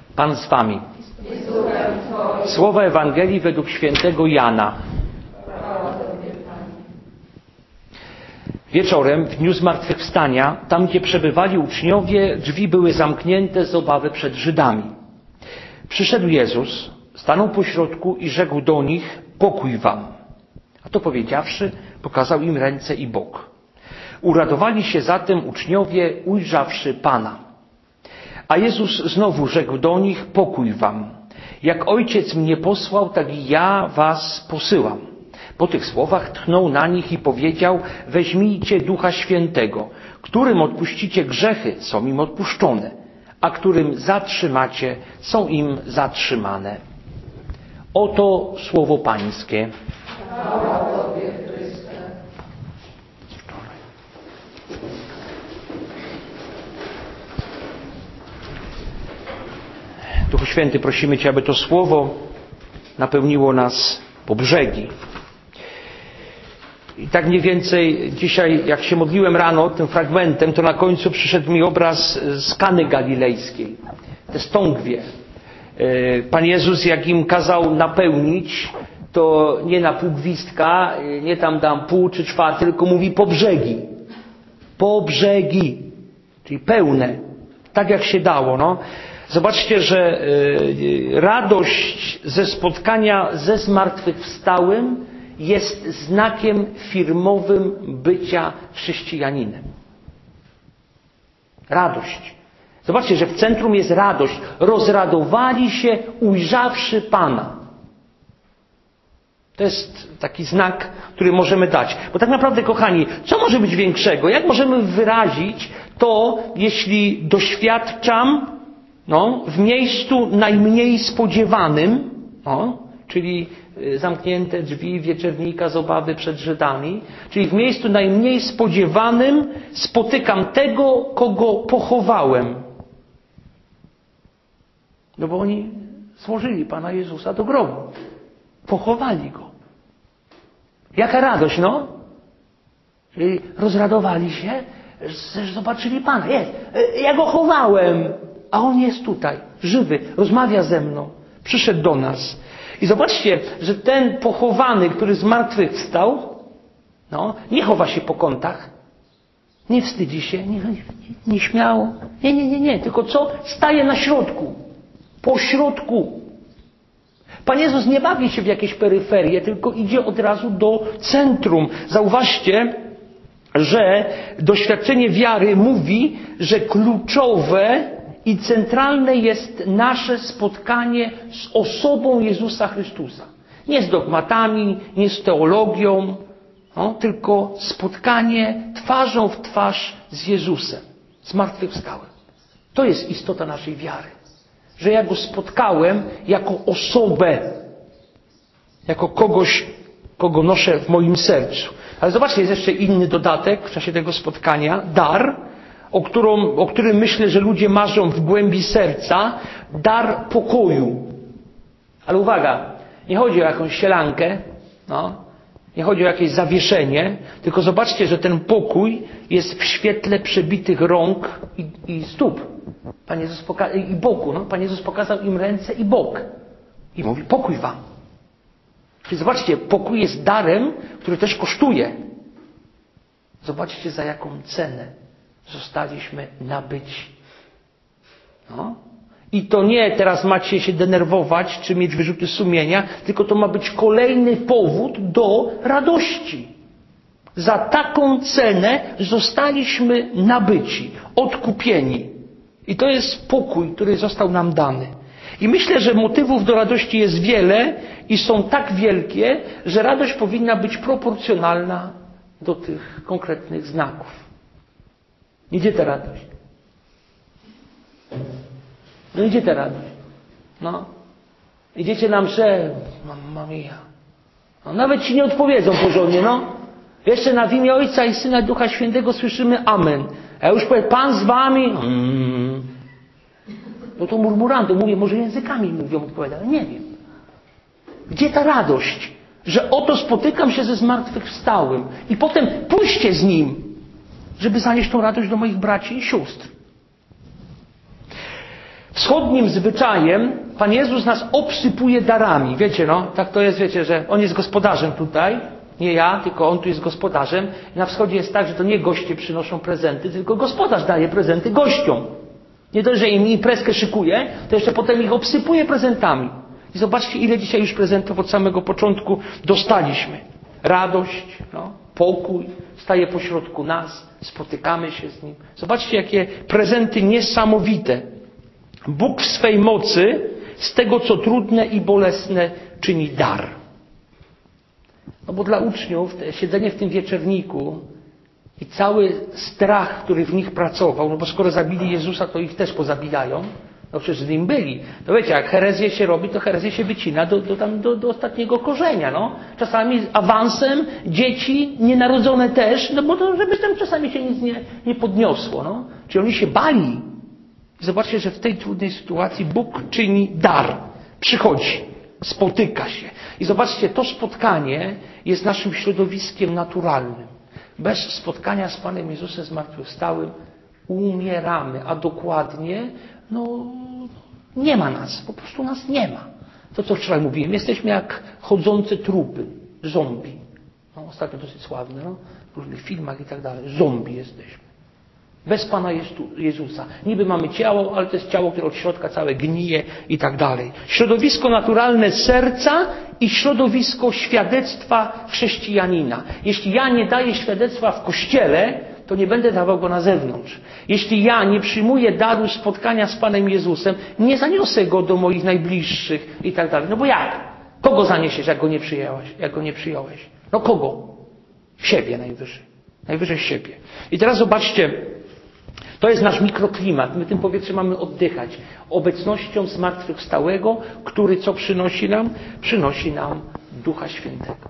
Pan z wami. Słowa Ewangelii według świętego Jana. Wieczorem, w dniu zmartwychwstania, tam gdzie przebywali uczniowie, drzwi były zamknięte z obawy przed Żydami. Przyszedł Jezus, stanął pośrodku i rzekł do nich: pokój wam. A to powiedziawszy, pokazał im ręce i bok. Uradowali się zatem uczniowie, ujrzawszy Pana. A Jezus znowu rzekł do nich: pokój wam. Jak Ojciec mnie posłał, tak i ja was posyłam. Po tych słowach tchnął na nich i powiedział: weźmijcie Ducha Świętego. Którym odpuścicie grzechy, są im odpuszczone, a którym zatrzymacie, są im zatrzymane. Oto słowo Pańskie. Duchu Święty, prosimy Cię, aby to słowo napełniło nas po brzegi. I tak mniej więcej dzisiaj, jak się modliłem rano tym fragmentem, to na końcu przyszedł mi obraz z Kany Galilejskiej. Te stągwie. Pan Jezus, jak im kazał napełnić, to nie na pół gwizdka, nie tam dam pół czy czwarty, tylko mówi po brzegi. Po brzegi. Czyli pełne. Tak jak się dało, no. Zobaczcie, że radość ze spotkania ze zmartwychwstałym jest znakiem firmowym bycia chrześcijaninem. Radość. Zobaczcie, że w centrum jest radość. Rozradowali się, ujrzawszy Pana. To jest taki znak, który możemy dać. Bo tak naprawdę, kochani, co może być większego? Jak możemy wyrazić to, jeśli doświadczam w miejscu najmniej spodziewanym, czyli zamknięte drzwi wieczernika z obawy przed Żydami, czyli w miejscu najmniej spodziewanym spotykam tego, kogo pochowałem. No bo oni złożyli Pana Jezusa do grobu. Pochowali Go. Jaka radość, no? Czyli rozradowali się, że zobaczyli Pana. Jest. Ja Go chowałem, a On jest tutaj, żywy, rozmawia ze mną. Przyszedł do nas. I zobaczcie, że ten pochowany, który zmartwychwstał, nie chowa się po kątach, nie wstydzi się, nie śmiało. Nie. Tylko co? Staje na środku. Po środku. Pan Jezus nie bawi się w jakieś peryferie, tylko idzie od razu do centrum. Zauważcie, że doświadczenie wiary mówi, że kluczowe i centralne jest nasze spotkanie z osobą Jezusa Chrystusa. Nie z dogmatami, nie z teologią, tylko spotkanie twarzą w twarz z Jezusem, zmartwychwstałym. To jest istota naszej wiary. Że ja Go spotkałem jako osobę, jako kogoś, kogo noszę w moim sercu. Ale zobaczcie, jest jeszcze inny dodatek w czasie tego spotkania, dar, o którym myślę, że ludzie marzą w głębi serca, dar pokoju. Ale uwaga, nie chodzi o jakąś sielankę, nie chodzi o jakieś zawieszenie, tylko zobaczcie, że ten pokój jest w świetle przebitych rąk i stóp. Pan Jezus i boku. Pan Jezus pokazał im ręce i bok. I mówi: pokój wam. Czyli zobaczcie, pokój jest darem, który też kosztuje. Zobaczcie, za jaką cenę zostaliśmy nabyci. I to nie teraz macie się denerwować, czy mieć wyrzuty sumienia, tylko to ma być kolejny powód do radości. Za taką cenę zostaliśmy nabyci, odkupieni. I to jest pokój, który został nam dany. I myślę, że motywów do radości jest wiele i są tak wielkie, że radość powinna być proporcjonalna do tych konkretnych znaków. Idzie ta radość. Idzie ta radość. Idziecie na mszę, mamma mia. Nawet ci nie odpowiedzą porządnie, Jeszcze na w imię Ojca i Syna i Ducha Świętego słyszymy amen. A ja już powiem: Pan z wami. No to murmuranty, mówię, może językami mówią, odpowiadają, nie wiem. Gdzie ta radość, że oto spotykam się ze zmartwychwstałym i potem pójście z Nim, żeby zanieść tą radość do moich braci i sióstr. W wschodnim zwyczajem Pan Jezus nas obsypuje darami. Wiecie, no, tak to jest, wiecie, że On jest gospodarzem tutaj, nie ja, tylko On tu jest gospodarzem. Na wschodzie jest tak, że to nie goście przynoszą prezenty, tylko gospodarz daje prezenty gościom. Nie dość, że im imprezkę szykuje, to jeszcze potem ich obsypuje prezentami. I zobaczcie, ile dzisiaj już prezentów od samego początku dostaliśmy. Radość, no, pokój, staje pośrodku nas, spotykamy się z Nim. Zobaczcie, jakie prezenty niesamowite. Bóg w swej mocy z tego, co trudne i bolesne, czyni dar. No bo dla uczniów siedzenie w tym wieczerniku i cały strach, który w nich pracował, no bo skoro zabili Jezusa, to ich też pozabijają. No przecież z Nim byli. No wiecie, jak herezję się robi, to herezję się wycina do ostatniego korzenia. No. Czasami awansem dzieci nienarodzone też, no bo to, żeby tam czasami się nic nie podniosło. No. Czyli oni się bali. Zobaczcie, że w tej trudnej sytuacji Bóg czyni dar. Przychodzi, spotyka się. I zobaczcie, to spotkanie jest naszym środowiskiem naturalnym. Bez spotkania z Panem Jezusem zmartwychwstałym umieramy, a dokładnie, no, nie ma nas. Po prostu nas nie ma. To, co wczoraj mówiłem, jesteśmy jak chodzące trupy, zombie. No, ostatnio dosyć sławne, no, w różnych filmach i tak dalej. Zombie jesteśmy. Bez Pana Jezusa. Niby mamy ciało, ale to jest ciało, które od środka całe gnije i tak dalej. Środowisko naturalne serca i środowisko świadectwa chrześcijanina. Jeśli ja nie daję świadectwa w Kościele, to nie będę dawał go na zewnątrz. Jeśli ja nie przyjmuję daru spotkania z Panem Jezusem, nie zaniosę go do moich najbliższych i tak dalej. No bo jak? Kogo zaniesiesz, jak go nie przyjąłeś? No kogo? Siebie najwyżej. Najwyżej siebie. I teraz zobaczcie, to jest nasz mikroklimat. My tym powietrzem mamy oddychać. Obecnością zmartwychwstałego, który co przynosi nam? Przynosi nam Ducha Świętego.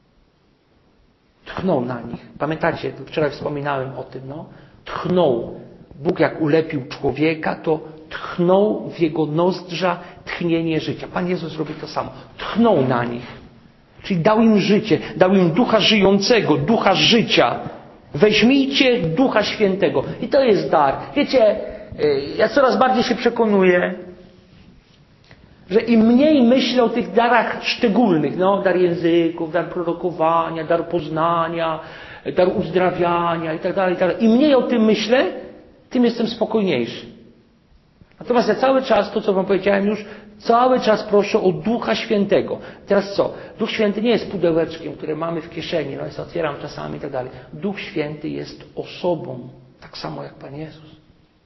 Tchnął na nich. Pamiętacie, wczoraj wspominałem o tym, no? Tchnął. Bóg jak ulepił człowieka, to tchnął w jego nozdrza tchnienie życia. Pan Jezus robi to samo. Tchnął na nich. Czyli dał im życie, dał im Ducha żyjącego, Ducha życia. Weźmijcie Ducha Świętego. I to jest dar. Wiecie, ja coraz bardziej się przekonuję, że im mniej myślę o tych darach szczególnych, no, dar języków, dar prorokowania, dar poznania, dar uzdrawiania i tak dalej, im mniej o tym myślę, tym jestem spokojniejszy. Natomiast ja cały czas, to co wam powiedziałem już, cały czas proszę o Ducha Świętego. Teraz co? Duch Święty nie jest pudełeczkiem, które mamy w kieszeni, no jest otwieram czasami i tak dalej. Duch Święty jest osobą, tak samo jak Pan Jezus.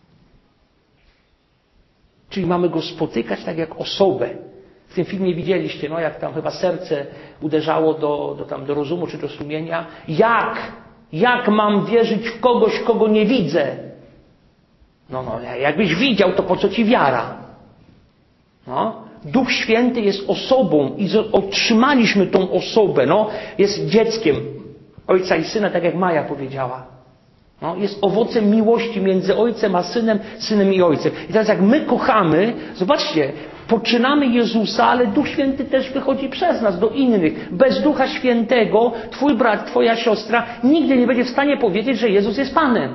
Czyli mamy Go spotykać tak jak osobę. W tym filmie widzieliście, no jak tam chyba serce uderzało do rozumu czy do sumienia. Jak mam wierzyć w kogoś, kogo nie widzę? No, jakbyś widział, to po co ci wiara? No. Duch Święty jest osobą i otrzymaliśmy tą osobę. No. Jest dzieckiem Ojca i Syna, tak jak Maja powiedziała. No. Jest owocem miłości między Ojcem a Synem, Synem i Ojcem. I teraz jak my kochamy, zobaczcie, poczynamy Jezusa, ale Duch Święty też wychodzi przez nas do innych. Bez Ducha Świętego twój brat, twoja siostra nigdy nie będzie w stanie powiedzieć, że Jezus jest Panem.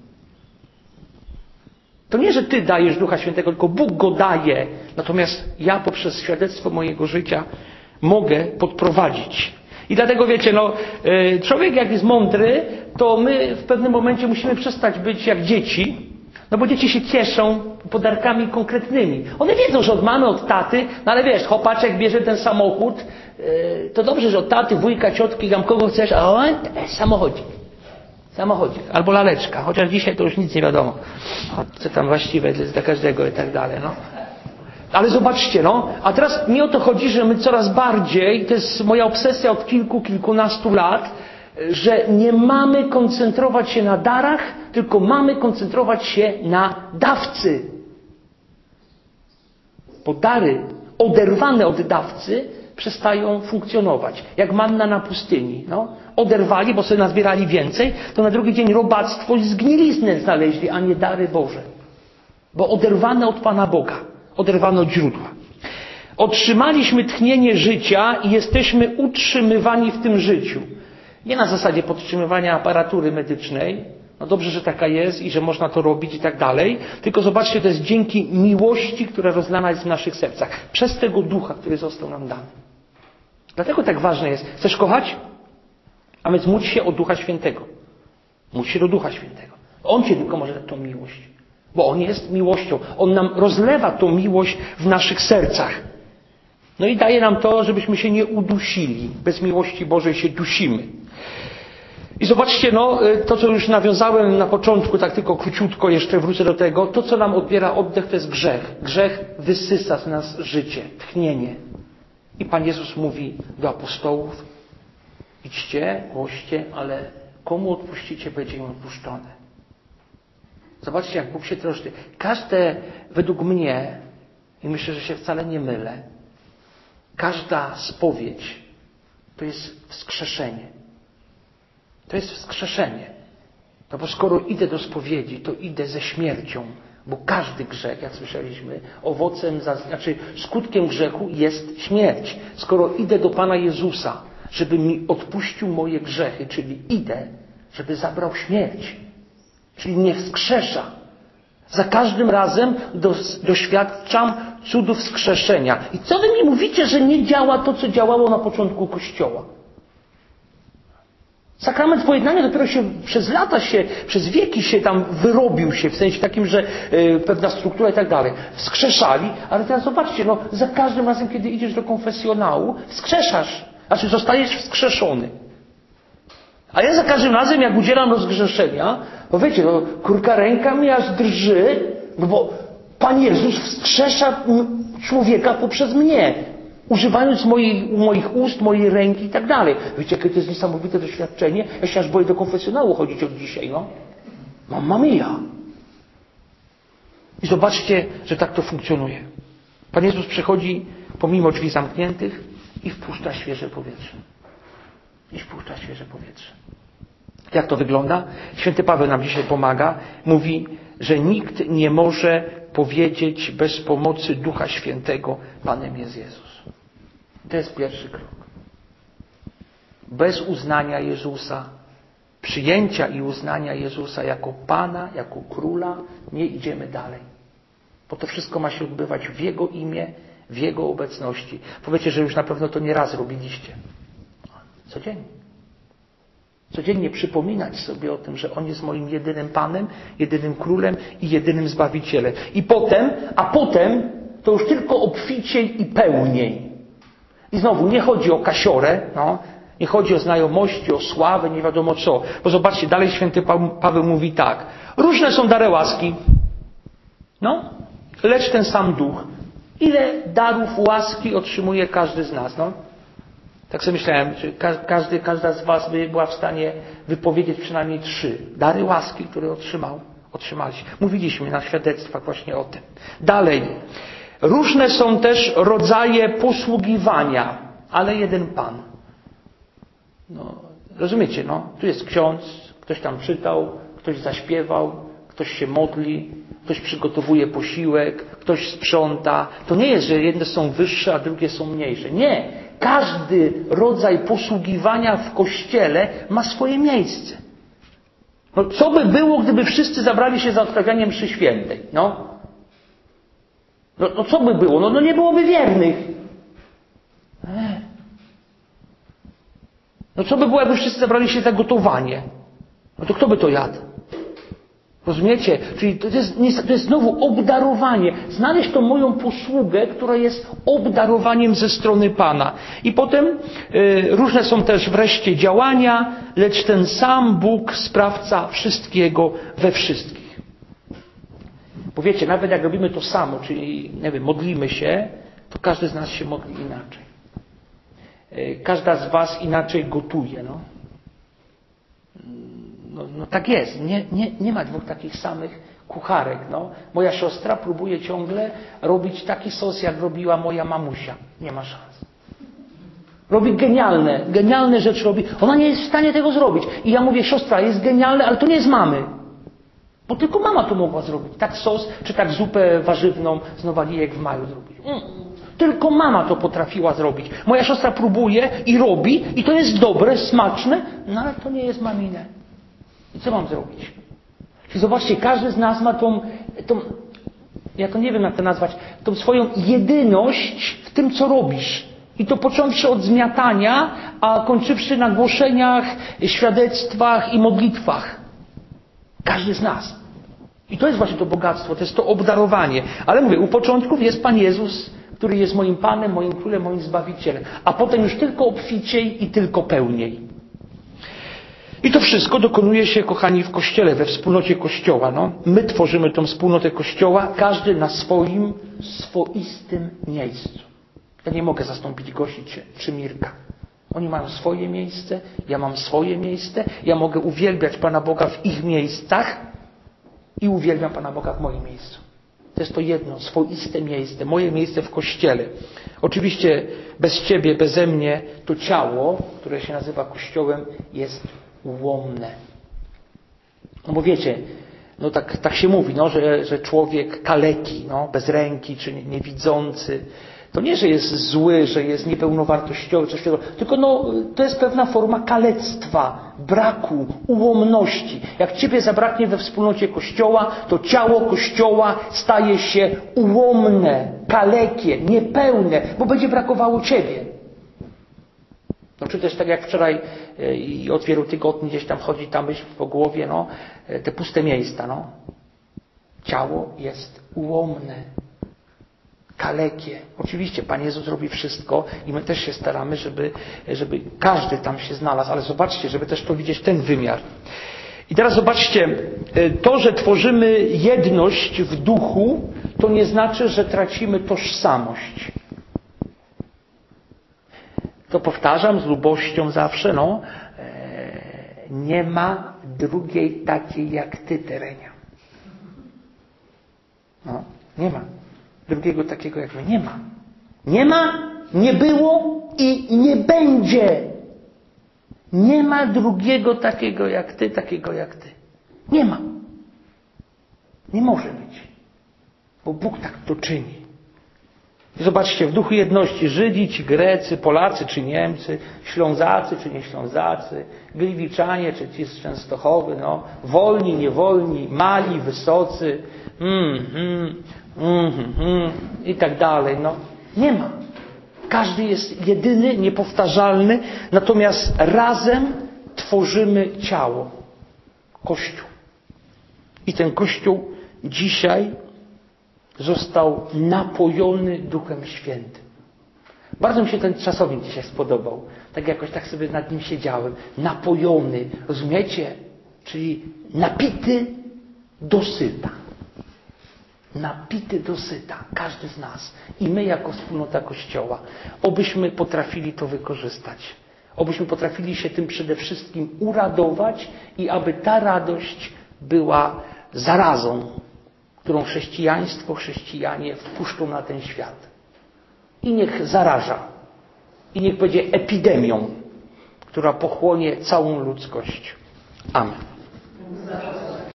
To nie, że ty dajesz Ducha Świętego, tylko Bóg go daje. Natomiast ja poprzez świadectwo mojego życia mogę podprowadzić. I dlatego wiecie, no, człowiek jak jest mądry, to my w pewnym momencie musimy przestać być jak dzieci. No bo dzieci się cieszą podarkami konkretnymi. One wiedzą, że od mamy, od taty, no ale wiesz, chłopaczek bierze ten samochód, to dobrze, że od taty, wujka, ciotki, tam kogo chcesz, a on samochodzik. Samochodzik. Albo laleczka. Chociaż dzisiaj to już nic nie wiadomo. Co tam właściwe jest dla każdego i tak dalej. No. Ale zobaczcie, no. A teraz mi o to chodzi, że my coraz bardziej, to jest moja obsesja od kilkunastu lat, że nie mamy koncentrować się na darach, tylko mamy koncentrować się na dawcy. Bo dary oderwane od dawcy przestają funkcjonować. Jak manna na pustyni. No. Oderwali, bo sobie nazbierali więcej, to na drugi dzień robactwo i zgniliznę znaleźli, a nie dary Boże. Bo oderwane od Pana Boga. Oderwane od źródła. Otrzymaliśmy tchnienie życia i jesteśmy utrzymywani w tym życiu. Nie na zasadzie podtrzymywania aparatury medycznej, No dobrze, że taka jest i że można to robić i tak dalej. Tylko zobaczcie, to jest dzięki miłości, która rozlana jest w naszych sercach. Przez tego ducha, który został nam dany. Dlatego tak ważne jest. Chcesz kochać? A więc módl się o Ducha Świętego. Módl się do Ducha Świętego. On Cię tylko może dać tą miłość. Bo On jest miłością. On nam rozlewa tą miłość w naszych sercach. No i daje nam to, żebyśmy się nie udusili. Bez miłości Bożej się dusimy. I zobaczcie, to co już nawiązałem na początku, tak tylko króciutko jeszcze wrócę do tego. To co nam odbiera oddech, to jest grzech. Grzech wysysa z nas życie, tchnienie. I Pan Jezus mówi do apostołów: idźcie, głoście, ale komu odpuścicie, będzie im odpuszczone. Zobaczcie, jak Bóg się troszczy. Każde, według mnie, i myślę, że się wcale nie mylę, każda spowiedź to jest wskrzeszenie. To jest wskrzeszenie. No bo skoro idę do spowiedzi, to idę ze śmiercią. Bo każdy grzech, jak słyszeliśmy, skutkiem grzechu jest śmierć. Skoro idę do Pana Jezusa, żeby mi odpuścił moje grzechy, czyli idę, żeby zabrał śmierć. Czyli mnie wskrzesza. Za każdym razem doświadczam cudów wskrzeszenia. I co wy mi mówicie, że nie działa to, co działało na początku Kościoła? Sakrament pojednania dopiero się przez wieki się tam wyrobił się, w sensie takim, że pewna struktura i tak dalej. Wskrzeszali, ale teraz zobaczcie, za każdym razem, kiedy idziesz do konfesjonału, wskrzeszasz. Znaczy zostajesz wskrzeszony. A ja za każdym razem, jak udzielam rozgrzeszenia, bo wiecie, kurka ręka mi aż drży, bo Pan Jezus wskrzesza człowieka poprzez mnie. Używając moich ust, mojej ręki i tak dalej. Wiecie, jakie to jest niesamowite doświadczenie? Ja się aż boję do konfesjonału chodzić od dzisiaj, Mamma mia! I zobaczcie, że tak to funkcjonuje. Pan Jezus przychodzi pomimo drzwi zamkniętych i wpuszcza świeże powietrze. Jak to wygląda? Święty Paweł nam dzisiaj pomaga. Mówi, że nikt nie może powiedzieć bez pomocy Ducha Świętego: Panem jest Jezus. To jest pierwszy krok. Bez uznania Jezusa, przyjęcia i uznania Jezusa jako Pana, jako Króla, nie idziemy dalej. Bo to wszystko ma się odbywać w Jego imię, w Jego obecności. Powiecie, że już na pewno to nie raz robiliście. Codziennie. Codziennie przypominać sobie o tym, że On jest moim jedynym Panem, jedynym Królem i jedynym Zbawicielem. A potem to już tylko obficiej i pełniej. I znowu, nie chodzi o kasiorę, nie chodzi o znajomości, o sławę, nie wiadomo co. Bo zobaczcie, dalej święty Paweł mówi tak. Różne są dary łaski. Lecz ten sam Duch. Ile darów łaski otrzymuje każdy z nas, Tak sobie myślałem, że każda z was by była w stanie wypowiedzieć przynajmniej 3 dary łaski, które otrzymaliście. Mówiliśmy na świadectwach właśnie o tym. Dalej. Różne są też rodzaje posługiwania, ale jeden Pan. Rozumiecie, Tu jest ksiądz, ktoś tam czytał, ktoś zaśpiewał, ktoś się modli, ktoś przygotowuje posiłek, ktoś sprząta. To nie jest, że jedne są wyższe, a drugie są mniejsze. Nie. Każdy rodzaj posługiwania w Kościele ma swoje miejsce. Co by było, gdyby wszyscy zabrali się za odprawianie mszy świętej? Co by było? Nie byłoby wiernych. Co by było, jakby wszyscy zabrali się za gotowanie? To kto by to jadł? Rozumiecie? Czyli to jest znowu obdarowanie. Znaleźć tą moją posługę, która jest obdarowaniem ze strony Pana. I potem różne są też wreszcie działania, lecz ten sam Bóg sprawca wszystkiego we wszystkich. Bo wiecie, nawet jak robimy to samo, czyli modlimy się, to każdy z nas się modli inaczej. Każda z was inaczej gotuje. Tak jest. Nie ma 2 takich samych kucharek. Moja siostra próbuje ciągle robić taki sos, jak robiła moja mamusia. Nie ma szans. Robi genialne rzeczy robi. Ona nie jest w stanie tego zrobić. I ja mówię, siostra, jest genialne, ale to nie jest mamy. Bo tylko mama to mogła zrobić. Tak sos, czy tak zupę warzywną z nowalijek w maju zrobić. Tylko mama to potrafiła zrobić. Moja siostra próbuje i robi, i to jest dobre, smaczne, ale to nie jest mamine. I co mam zrobić? I zobaczcie, każdy z nas ma tą, ja to nie wiem jak to nazwać, tą swoją jedyność w tym, co robisz. I to począwszy od zmiatania, a kończywszy na głoszeniach, świadectwach i modlitwach. Każdy z nas. I to jest właśnie to bogactwo, to jest to obdarowanie. Ale mówię, u początków jest Pan Jezus, który jest moim Panem, moim Królem, moim Zbawicielem. A potem już tylko obficiej i tylko pełniej. I to wszystko dokonuje się, kochani, w Kościele, we wspólnocie Kościoła. No. My tworzymy tą wspólnotę Kościoła, każdy na swoim swoistym miejscu. Ja nie mogę zastąpić Gosi czy Mirka. Oni mają swoje miejsce, ja mam swoje miejsce. Ja mogę uwielbiać Pana Boga w ich miejscach i uwielbiam Pana Boga w moim miejscu. To jest to jedno, swoiste miejsce, moje miejsce w Kościele. Oczywiście bez Ciebie, beze mnie to ciało, które się nazywa Kościołem, jest ułomne. No bo wiecie, no tak się mówi, no, że człowiek kaleki, no, bez ręki czy niewidzący, to nie, że jest zły, że jest niepełnowartościowy, coś takiego, tylko no, to jest pewna forma kalectwa, braku, ułomności. Jak Ciebie zabraknie we wspólnocie Kościoła, to ciało Kościoła staje się ułomne, kalekie, niepełne, bo będzie brakowało Ciebie. No, czy też tak jak wczoraj i od wielu tygodni gdzieś tam chodzi ta myśl po głowie, no, te puste miejsca, no. Ciało jest ułomne, kalekie. Oczywiście Pan Jezus robi wszystko i my też się staramy, żeby każdy tam się znalazł, ale zobaczcie, żeby też to widzieć ten wymiar. I teraz zobaczcie, to, że tworzymy jedność w duchu, to nie znaczy, że tracimy tożsamość. To powtarzam z lubością zawsze, no, nie ma drugiej takiej jak Ty, Terenia. No, nie ma. Drugiego takiego jak my. Nie ma. Nie ma, nie było i nie będzie. Nie ma drugiego takiego jak Ty, takiego jak Ty. Nie ma. Nie może być. Bo Bóg tak to czyni. Zobaczcie, w duchu jedności Żydzi, ci Grecy, Polacy czy Niemcy, Ślązacy czy nie Ślązacy, Gliwiczanie czy ci z Częstochowy, no, wolni, niewolni, mali, wysocy, i tak dalej. No, nie ma. Każdy jest jedyny, niepowtarzalny, natomiast razem tworzymy ciało. Kościół. I ten Kościół dzisiaj został napojony Duchem Świętym. Bardzo mi się ten czasownik dzisiaj spodobał. Tak jakoś tak sobie nad nim siedziałem. Napojony. Rozumiecie? Czyli napity do syta. Napity do syta. Każdy z nas. I my jako wspólnota Kościoła. Obyśmy potrafili to wykorzystać. Obyśmy potrafili się tym przede wszystkim uradować i aby ta radość była zarazą, którą chrześcijaństwo, chrześcijanie wpuszczą na ten świat. I niech zaraża. I niech będzie epidemią, która pochłonie całą ludzkość. Amen.